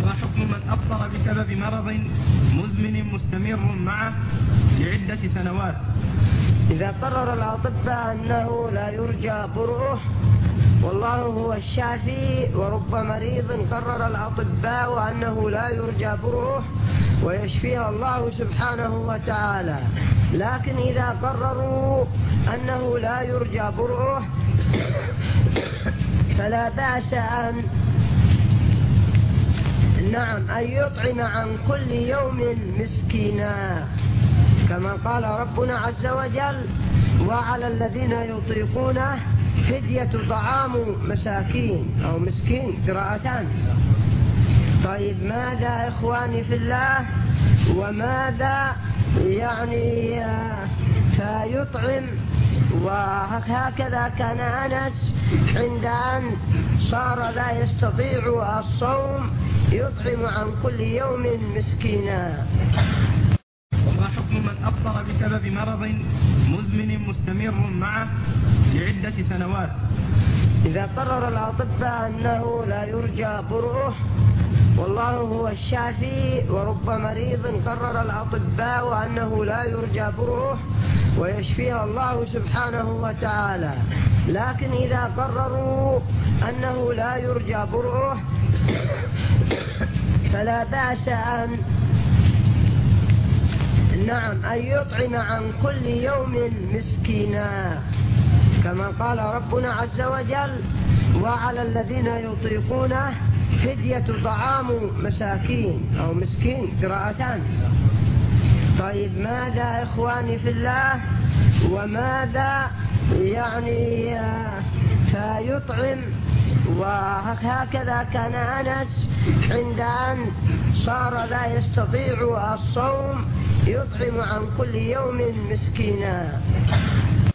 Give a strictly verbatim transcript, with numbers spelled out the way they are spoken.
وما حكم من أفطر بسبب مرض مزمن مستمر معه لعدة سنوات؟ إذا قرر الأطباء أنه لا يرجى برؤه والله هو الشافي، ورب مريض قرر الأطباء أنه لا يرجى برؤه ويشفيها الله سبحانه وتعالى، لكن إذا قرروا أنه لا يرجى برؤه فلا بأس أن نعم أن يطعم عن كل يوم مسكينا، كما قال ربنا عز وجل: وعلى الذين يطيقونه فدية طعام مساكين أو مسكين قراءتان. طيب ماذا إخواني في الله، وماذا يعني فيطعم؟ وهكذا كان أنس عند أن صار لا يستطيع الصوم يطعم عن كل يوم مسكينا. وما حكم من أفطر بسبب مرض مزمن مستمر معه لعدة سنوات؟ إذا قرر الأطباء أنه لا يرجى برؤه والله هو الشافي، ورب مريض قرر الأطباء أنه لا يرجى برؤه ويشفيها الله سبحانه وتعالى، لكن إذا قرروا أنه لا يرجى برؤه فلا بأس أن نعم أن يطعم عن كل يوم مسكينا، كما قال ربنا عز وجل: وعلى الذين يطيقونه فدية طعام مساكين أو مسكين قراءتان. طيب ماذا إخواني في الله، وماذا يعني فيطعم؟ وهكذا كان أنس عند أن صار لا يستطيع الصوم يطعم عن كل يوم مسكينا.